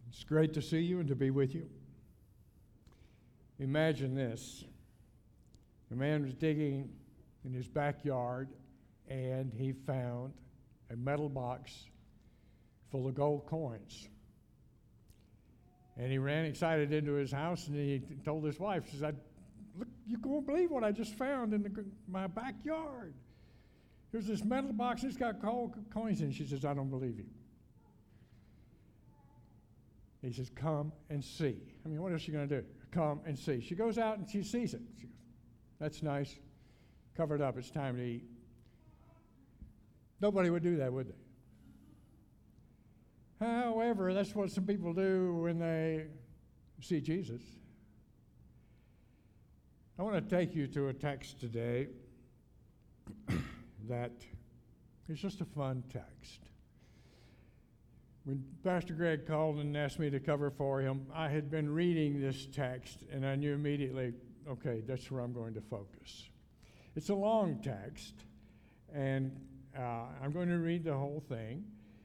It's great to see you and to be with you. Imagine this. A man was digging in his backyard and he found a metal box full of gold coins. And he ran excited into his house and he told his wife, he said, "Look, you won't believe what I just found in my backyard. There's this metal box, it's got gold coins in it." She says, "I don't believe you." He says, "Come and see." I mean, what else are you going to do? Come and see. She goes out and she sees it. She goes, "That's nice. Cover it up. It's time to eat." Nobody would do that, would they? However, that's what some people do when they see Jesus. I want to take you to a text today that is just a fun text. When Pastor Greg called and asked me to cover for him, I had been reading this text, and I knew immediately, okay, that's where I'm going to focus. It's a long text, and I'm going to read the whole thing,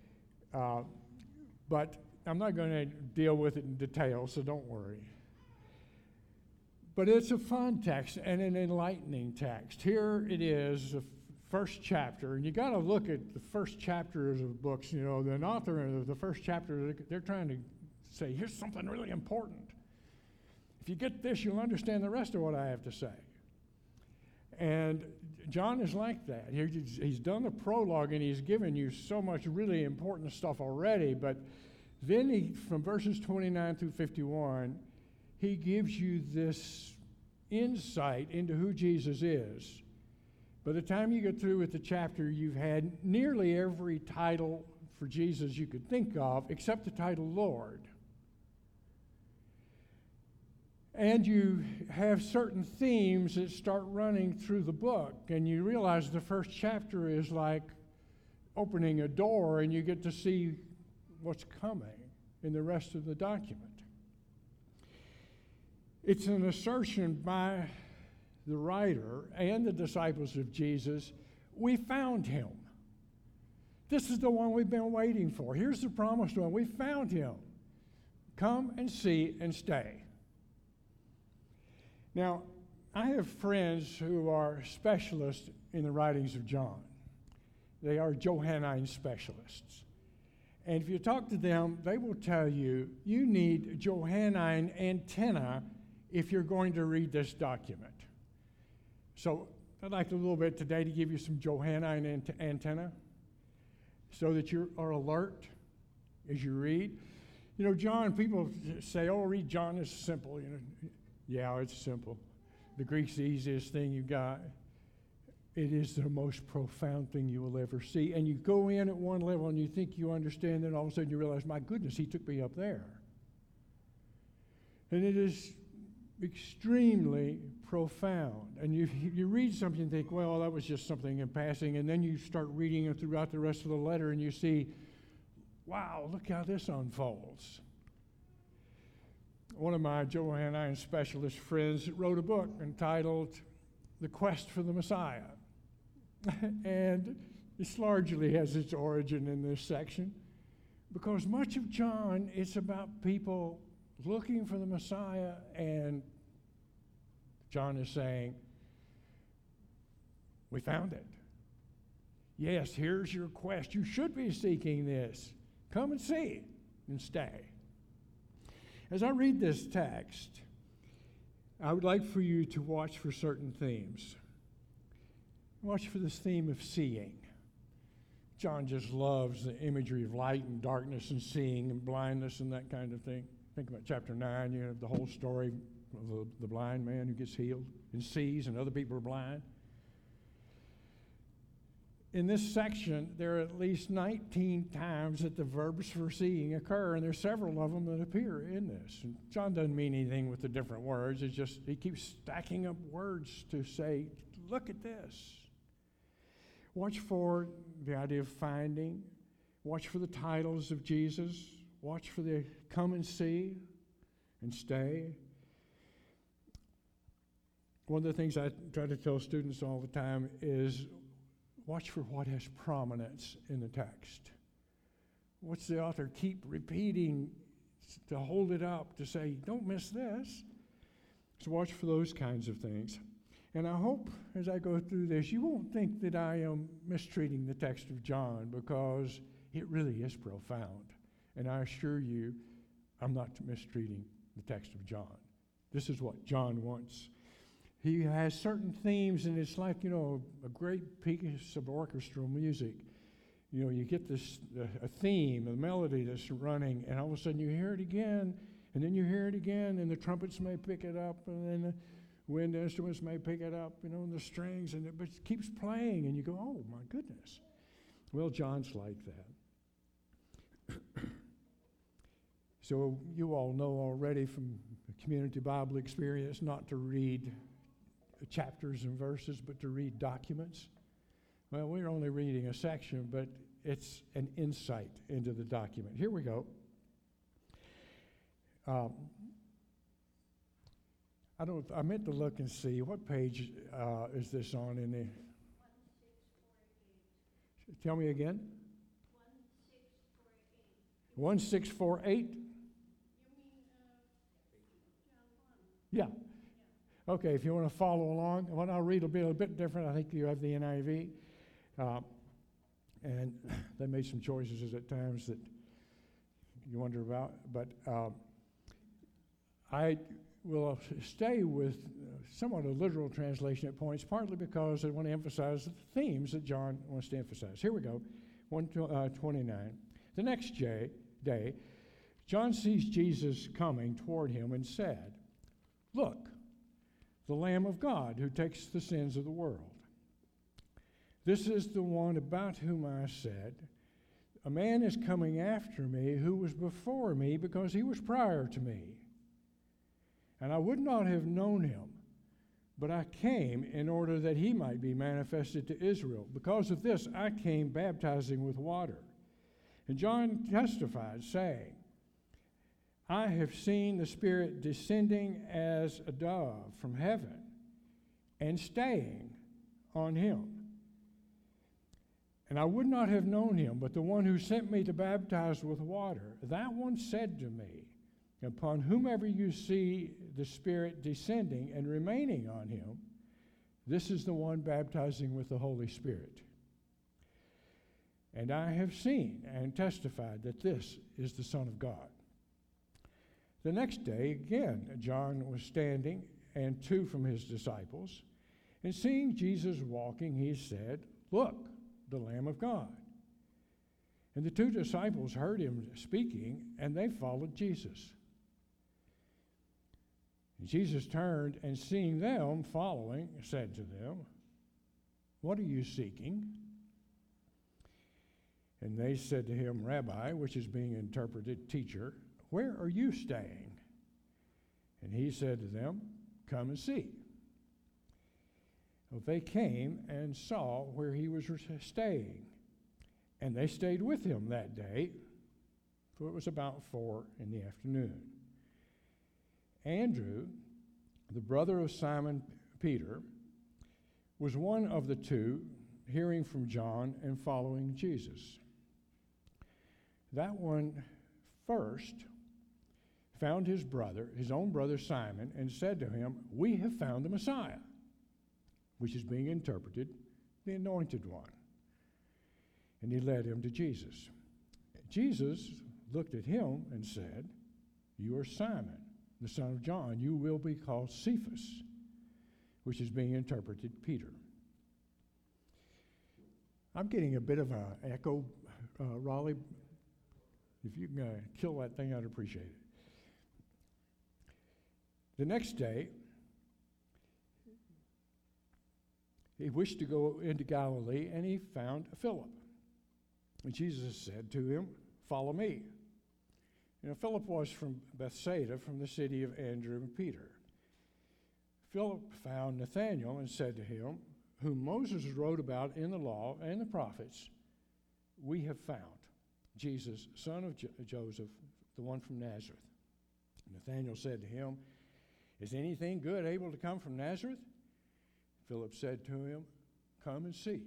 but I'm not going to deal with it in detail, so don't worry. But it's a fun text and an enlightening text. Here it is, the first chapter, and you got to look at the first chapters of books. You know, the author of the first chapter, they're trying to say, here's something really important. If you get this, you'll understand the rest of what I have to say. And John is like that. He's done the prologue, and he's given you so much really important stuff already, but then from verses 29 through 51, he gives you this insight into who Jesus is. By the time you get through with the chapter, you've had nearly every title for Jesus you could think of, except the title Lord. And you have certain themes that start running through the book, and you realize the first chapter is like opening a door, and you get to see what's coming in the rest of the document. It's an assertion by the writer and the disciples of Jesus, we found him. This is the one we've been waiting for. Here's the promised one. We found him. Come and see and stay. Now, I have friends who are specialists in the writings of John. They are Johannine specialists. And if you talk to them, they will tell you, you need Johannine antenna if you're going to read this document. So I'd like a little bit today to give you some Johannine antenna so that you are alert as you read. You know, John, people say, oh, read John, is simple. You know, yeah, it's simple. The Greek's the easiest thing you got. It is the most profound thing you will ever see. And you go in at one level and you think you understand, then all of a sudden you realize, my goodness, he took me up there. And it is extremely profound. And you read something and think, well, that was just something in passing, and then you start reading it throughout the rest of the letter and you see, wow, look how this unfolds. One of my Johannine specialist friends wrote a book entitled The Quest for the Messiah. And this largely has its origin in this section, because much of John is about people looking for the Messiah, and John is saying, we found it. Yes, here's your quest. You should be seeking this. Come and see and stay. As I read this text, I would like for you to watch for certain themes. Watch for this theme of seeing. John just loves the imagery of light and darkness and seeing and blindness and that kind of thing. Think about chapter 9, you have the whole story of the blind man who gets healed and sees, and other people are blind. In this section, there are at least 19 times that the verbs for seeing occur, and there's several of them that appear in this. And John doesn't mean anything with the different words. It's just he keeps stacking up words to say, look at this. Watch for the idea of finding. Watch for the titles of Jesus. Watch for the come and see and stay. One of the things I try to tell students all the time is watch for what has prominence in the text. What's the author keep repeating to hold it up, to say, don't miss this. So watch for those kinds of things. And I hope as I go through this, you won't think that I am mistreating the text of John, because it really is profound. And I assure you, I'm not mistreating the text of John. This is what John wants. He has certain themes, and it's like, a great piece of orchestral music. You get this, a theme, a melody that's running, and all of a sudden you hear it again, and then you hear it again, and the trumpets may pick it up, and then the wind instruments may pick it up, and the strings, but it keeps playing, and you go, oh my goodness. Well, John's like that. So you all know already from community Bible experience not to read chapters and verses, but to read documents. Well, we're only reading a section, but it's an insight into the document. Here we go. I meant to look and see what page is this on in the. 1648. Tell me again. 1648. 1648. You mean John 1? Yeah. Okay, if you want to follow along, well, I'll read a bit different. I think you have the NIV. And they made some choices at times that you wonder about. But I will stay with somewhat a literal translation at points, partly because I want to emphasize the themes that John wants to emphasize. Here we go, 129. The next day, John sees Jesus coming toward him and said, "Look, the Lamb of God who takes the sins of the world. This is the one about whom I said, a man is coming after me who was before me because he was prior to me. And I would not have known him, but I came in order that he might be manifested to Israel. Because of this, I came baptizing with water." And John testified, saying, "I have seen the Spirit descending as a dove from heaven and staying on him. And I would not have known him, but the one who sent me to baptize with water, that one said to me, upon whomever you see the Spirit descending and remaining on him, this is the one baptizing with the Holy Spirit. And I have seen and testified that this is the Son of God." The next day, again, John was standing, and two from his disciples, and seeing Jesus walking, he said, "Look, the Lamb of God." And the two disciples heard him speaking, and they followed Jesus. And Jesus turned, and seeing them following, said to them, "What are you seeking?" And they said to him, "Rabbi," which is being interpreted, teacher, "where are you staying?" And he said to them, "Come and see." Well, they came and saw where he was staying, and they stayed with him that day, for it was about 4 p.m. Andrew, the brother of Simon Peter, was one of the two, hearing from John and following Jesus. That one first found his own brother Simon, and said to him, "We have found the Messiah," which is being interpreted, the Anointed One. And he led him to Jesus. Jesus looked at him and said, "You are Simon, the son of John. You will be called Cephas," which is being interpreted Peter. I'm getting a bit of an echo, Raleigh. If you can kill that thing, I'd appreciate it. The next day, he wished to go into Galilee, and he found Philip. And Jesus said to him, "Follow me." Philip was from Bethsaida, from the city of Andrew and Peter. Philip found Nathanael and said to him, whom Moses wrote about in the law and the prophets, "We have found Jesus, son of Joseph, the one from Nazareth." Nathanael said to him, "Is anything good able to come from Nazareth?" Philip said to him, "Come and see."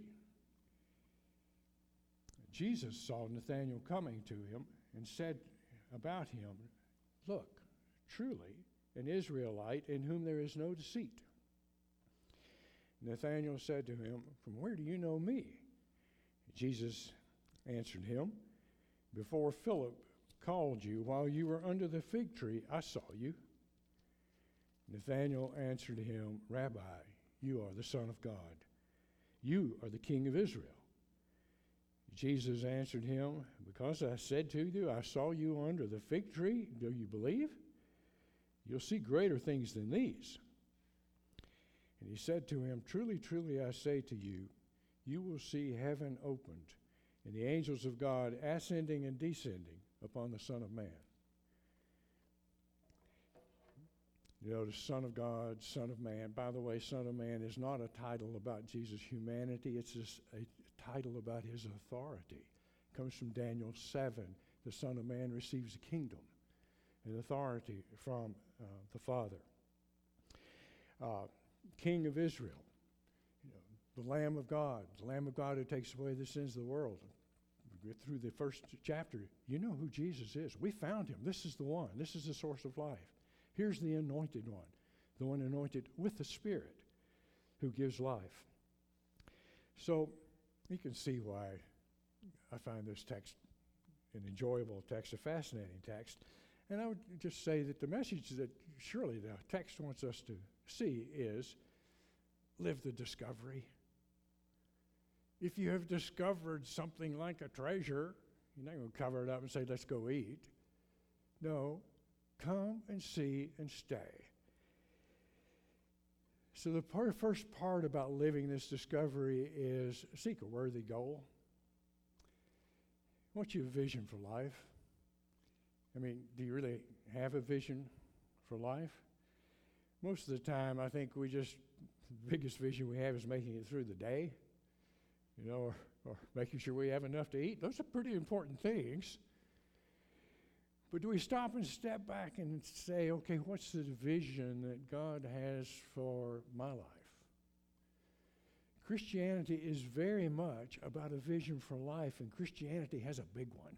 Jesus saw Nathanael coming to him and said about him, look, truly an Israelite in whom there is no deceit. Nathanael said to him, from where do you know me? Jesus answered him, before Philip called you, while you were under the fig tree, I saw you. Nathanael answered him, Rabbi, you are the Son of God. You are the King of Israel. Jesus answered him, because I said to you, I saw you under the fig tree, do you believe? You'll see greater things than these. And he said to him, truly, truly, I say to you, you will see heaven opened, and the angels of God ascending and descending upon the Son of Man. You notice Son of God, Son of Man. By the way, Son of Man is not a title about Jesus' humanity. It's just a title about his authority. It comes from Daniel 7. The Son of Man receives a kingdom and authority from the Father. King of Israel, the Lamb of God who takes away the sins of the world. We get through the first chapter. You know who Jesus is. We found him. This is the one. This is the source of life. Here's the anointed one, the one anointed with the Spirit who gives life. So you can see why I find this text an enjoyable text, a fascinating text. And I would just say that the message that surely the text wants us to see is live the discovery. If you have discovered something like a treasure, you're not going to cover it up and say, let's go eat. No, come and see and stay. So the first part about living this discovery is seek a worthy goal. What's your vision for life? I mean, do you really have a vision for life? Most of the time, I think the biggest vision we have is making it through the day, or making sure we have enough to eat. Those are pretty important things. But do we stop and step back and say, okay, what's the vision that God has for my life? Christianity is very much about a vision for life, and Christianity has a big one.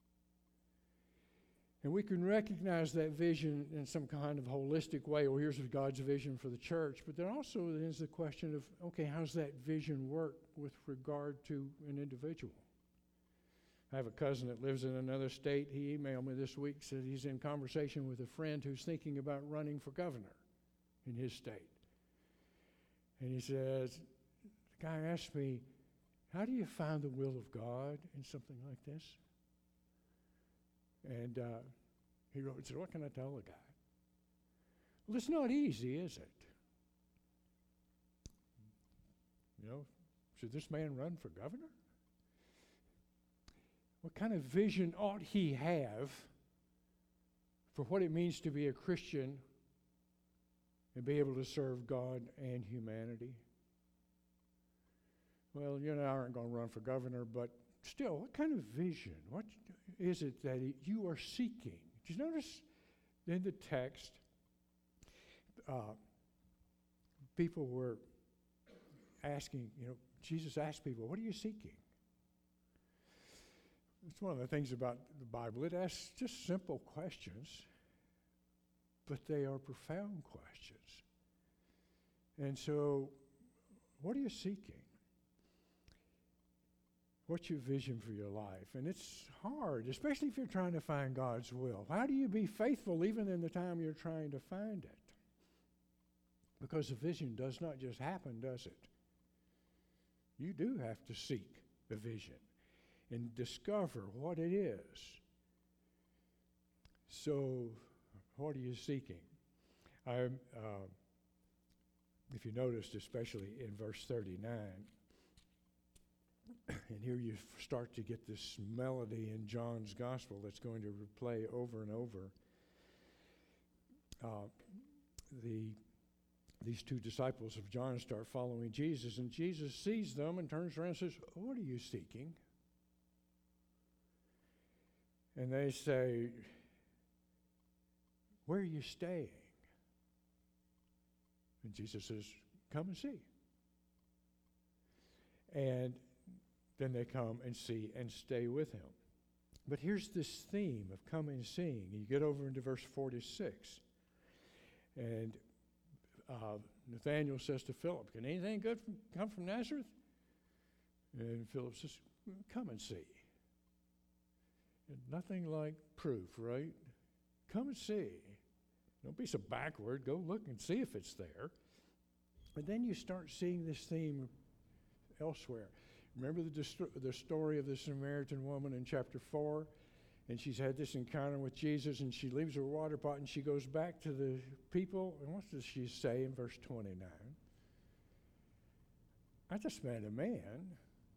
And we can recognize that vision in some kind of holistic way. Well, here's God's vision for the church. But there also is the question of, okay, how's that vision work with regard to an individual? I have a cousin that lives in another state. He emailed me this week, said he's in conversation with a friend who's thinking about running for governor in his state. And he says, the guy asked me, how do you find the will of God in something like this? And he wrote and said, what can I tell the guy? Well, it's not easy, is it? Should this man run for governor? What kind of vision ought he have for what it means to be a Christian and be able to serve God and humanity? Well, I aren't going to run for governor, but still, what kind of vision? What is it that you are seeking? Did you notice in the text, people were asking, Jesus asked people, what are you seeking? It's one of the things about the Bible. It asks just simple questions, but they are profound questions. And so, what are you seeking? What's your vision for your life? And it's hard, especially if you're trying to find God's will. How do you be faithful even in the time you're trying to find it? Because the vision does not just happen, does it? You do have to seek the vision and discover what it is. So, what are you seeking? If you noticed, especially in verse 39, and here you start to get this melody in John's gospel that's going to play over and over. These two disciples of John start following Jesus, and Jesus sees them and turns around and says, what are you seeking? And they say, where are you staying? And Jesus says, come and see. And then they come and see and stay with him. But here's this theme of come and seeing. You get over into verse 46. And Nathanael says to Philip, can anything good come from Nazareth? And Philip says, come and see. And nothing like proof, right? Come and see. Don't be so backward. Go look and see if it's there. And then you start seeing this theme elsewhere. Remember the story of the Samaritan woman in chapter 4? And she's had this encounter with Jesus, and she leaves her water pot, and she goes back to the people. And what does she say in verse 29? I just met a man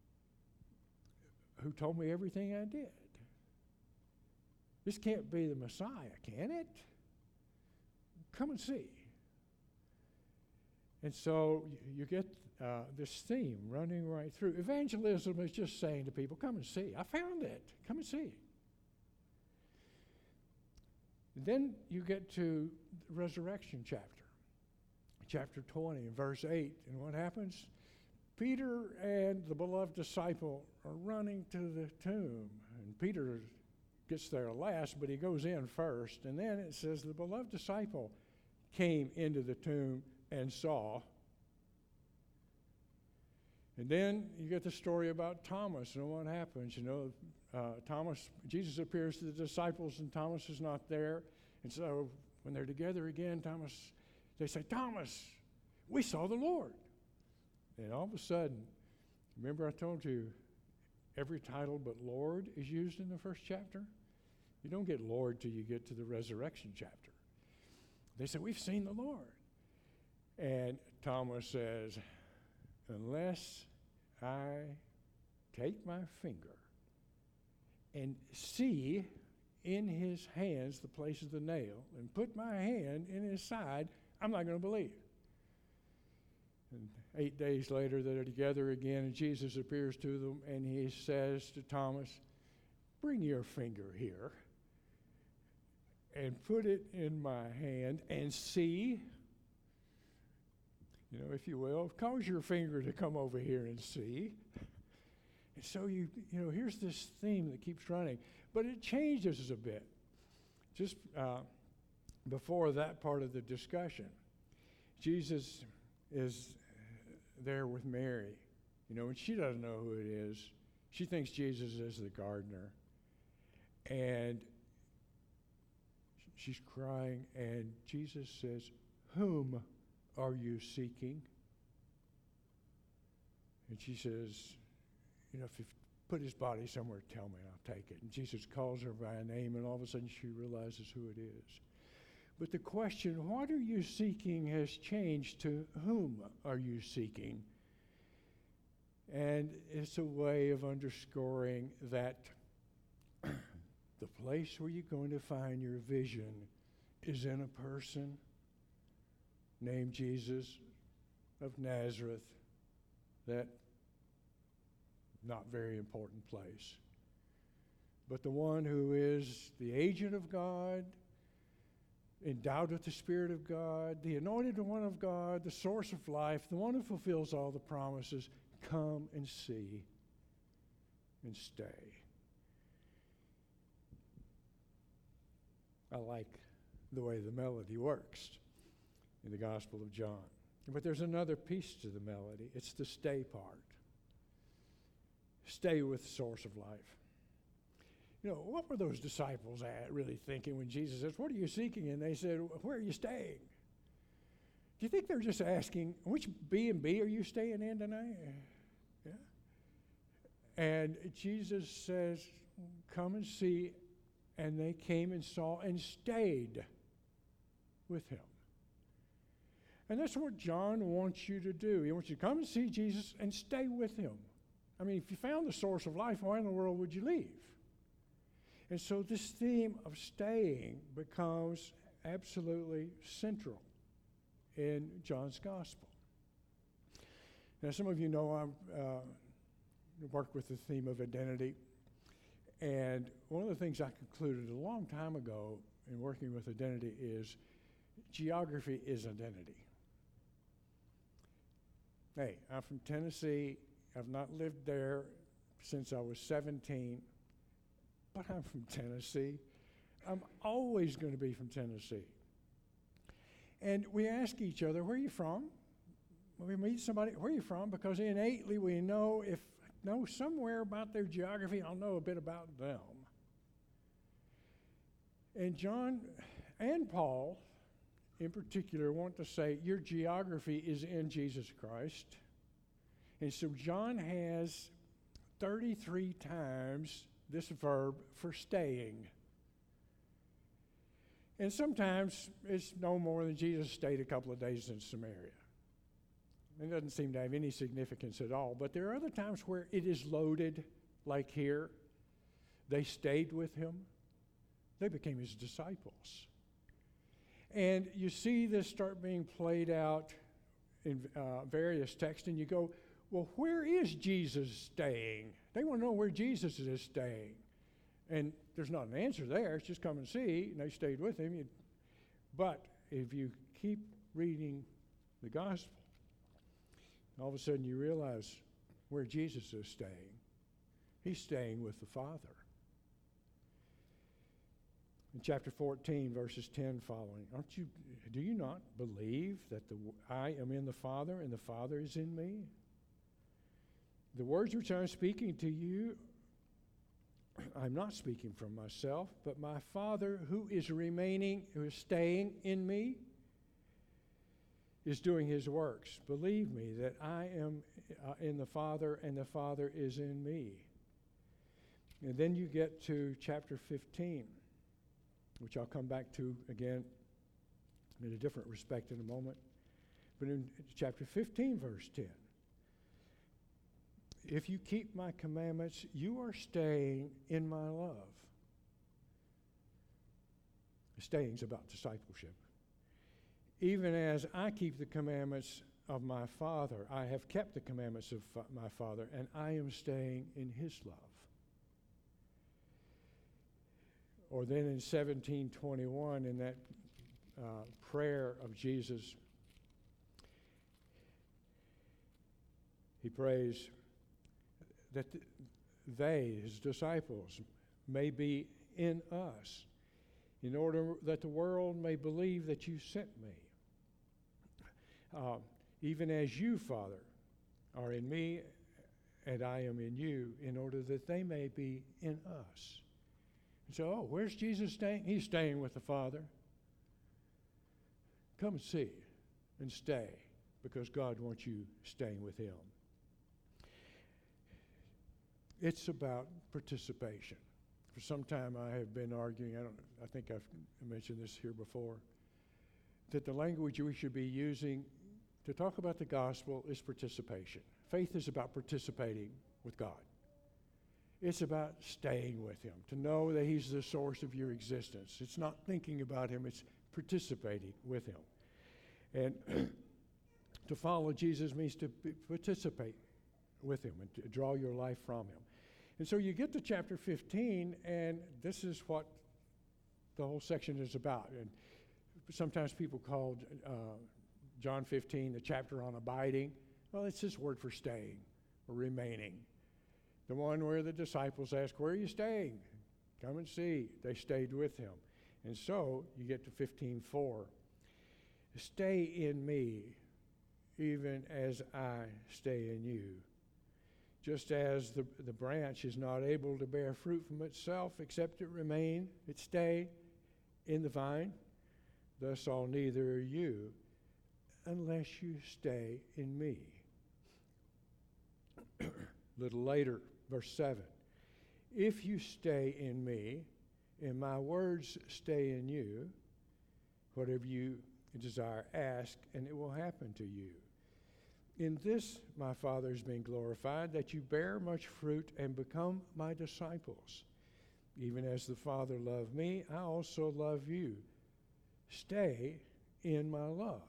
who told me everything I did. This can't be the Messiah, can it? Come and see. And so you get this theme running right through. Evangelism is just saying to people, come and see. I found it. Come and see. Then you get to the resurrection chapter 20 and verse 8. And what happens? Peter and the beloved disciple are running to the tomb. And Peter gets there last, but he goes in first. And then it says the beloved disciple came into the tomb and saw. And then you get the story about Thomas and what happens. Jesus appears to the disciples and Thomas is not there. And so when they're together again, they say, Thomas, we saw the Lord. And all of a sudden, remember I told you every title but Lord is used in the first chapter? You don't get Lord till you get to the resurrection chapter. They say, we've seen the Lord. And Thomas says, unless I take my finger and see in his hands the place of the nail and put my hand in his side, I'm not going to believe. And 8 days later, they're together again, and Jesus appears to them, and he says to Thomas, bring your finger here and put it in my hand and see. If you will, cause your finger to come over here and see. And so here's this theme that keeps running, but it changes a bit. Just before that part of the discussion, Jesus is there with Mary, and she doesn't know who it is. She thinks Jesus is the gardener, and she's crying, and Jesus says, whom are you seeking? And she says, if you put his body somewhere, tell me, I'll take it. And Jesus calls her by name, and all of a sudden she realizes who it is. But the question, what are you seeking, has changed to whom are you seeking? And it's a way of underscoring that the place where you're going to find your vision is in a person named Jesus of Nazareth, that not very important place. But the one who is the agent of God, endowed with the Spirit of God, the anointed one of God, the source of life, the one who fulfills all the promises, come and see and stay. I like the way the melody works in the Gospel of John. But there's another piece to the melody. It's the stay part. Stay with the source of life. What were those disciples really thinking when Jesus says, what are you seeking? And they said, where are you staying? Do you think they're just asking, which B&B are you staying in tonight? Yeah. And Jesus says, come and see. And they came and saw and stayed with him. And that's what John wants you to do. He wants you to come and see Jesus and stay with him. I mean, if you found the source of life, why in the world would you leave? And so this theme of staying becomes absolutely central in John's gospel. Now, some of you know I work with the theme of identity. And one of the things I concluded a long time ago in working with identity is geography is identity. Hey, I'm from Tennessee. I've not lived there since I was 17. but I'm from Tennessee. I'm always going to be from Tennessee. And we ask each other, where are you from? When we meet somebody, where are you from? Because innately we know somewhere about their geography, I'll know a bit about them. And John and Paul, in particular, want to say your geography is in Jesus Christ. And so John has 33 times this verb for staying. And sometimes it's no more than Jesus stayed a couple of days in Samaria. It doesn't seem to have any significance at all. But there are other times where it is loaded, like here. They stayed with him. They became his disciples. And you see this start being played out in various texts, and you go, well, where is Jesus staying? They want to know where Jesus is staying. And there's not an answer there. It's just come and see, and they stayed with him. But if you keep reading the gospel, all of a sudden you realize where Jesus is staying. He's staying with the Father. In chapter 14, verses 10 following, do you not believe that I am in the Father and the Father is in me? The words which I'm speaking to you, I'm not speaking from myself, but my Father who is staying in me, is doing his works. Believe me that I am in the Father and the Father is in me. And then you get to chapter 15, which I'll come back to again in a different respect in a moment. But in chapter 15, verse 10, if you keep my commandments, you are staying in my love. Staying's about discipleship. Even as I keep the commandments of my Father, I have kept the commandments of my Father, and I am staying in his love. Or then in 17:21, in that prayer of Jesus, he prays that they, his disciples, may be in us, in order that the world may believe that you sent me. Even as you, Father, are in me, and I am in you, in order that they may be in us. And so, where's Jesus staying? He's staying with the Father. Come and see and stay, because God wants you staying with him. It's about participation. For some time I have been arguing, I think I've mentioned this here before, that the language we should be using to talk about the gospel is participation. Faith is about participating with God. It's about staying with him, to know that he's the source of your existence. It's not thinking about him, it's participating with him. And to follow Jesus means to participate with him and to draw your life from him. And so you get to chapter 15, and this is what the whole section is about. And sometimes people call John 15 the chapter on abiding. Well, it's this word for staying or remaining. The one where the disciples ask, where are you staying? Come and see. They stayed with him. And so you get to 15:4. Stay in me, even as I stay in you. Just as the branch is not able to bear fruit from itself, except it stay in the vine, thus all neither are you, unless you stay in me. A little later, verse 7. If you stay in me, and my words stay in you, whatever you desire, ask, and it will happen to you. In this my Father is being glorified, that you bear much fruit and become my disciples. Even as the Father loved me, I also love you. Stay in my love.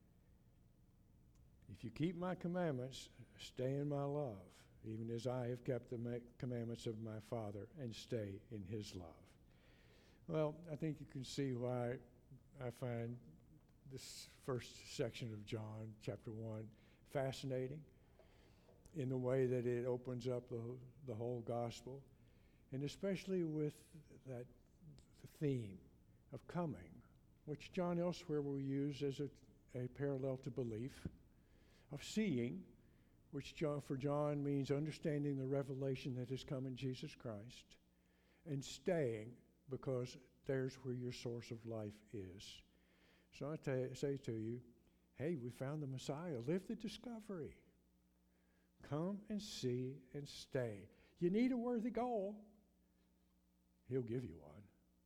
If you keep my commandments, stay in my love, even as I have kept the commandments of my Father and stay in his love. Well, I think you can see why I find this first section of John, chapter 1, fascinating in the way that it opens up the whole gospel. And especially with that theme of coming, which John elsewhere will use as a parallel to belief, of seeing, which for John means understanding the revelation that has come in Jesus Christ, and staying, because there's where your source of life is. So I say to you, hey, we found the Messiah. Live the discovery. Come and see and stay. You need a worthy goal. He'll give you one.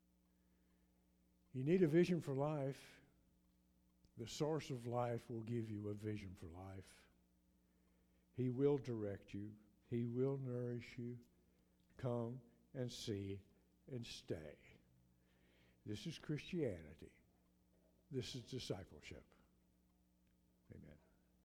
You need a vision for life. The source of life will give you a vision for life. He will direct you. He will nourish you. Come and see and stay. This is Christianity. This is discipleship. Amen.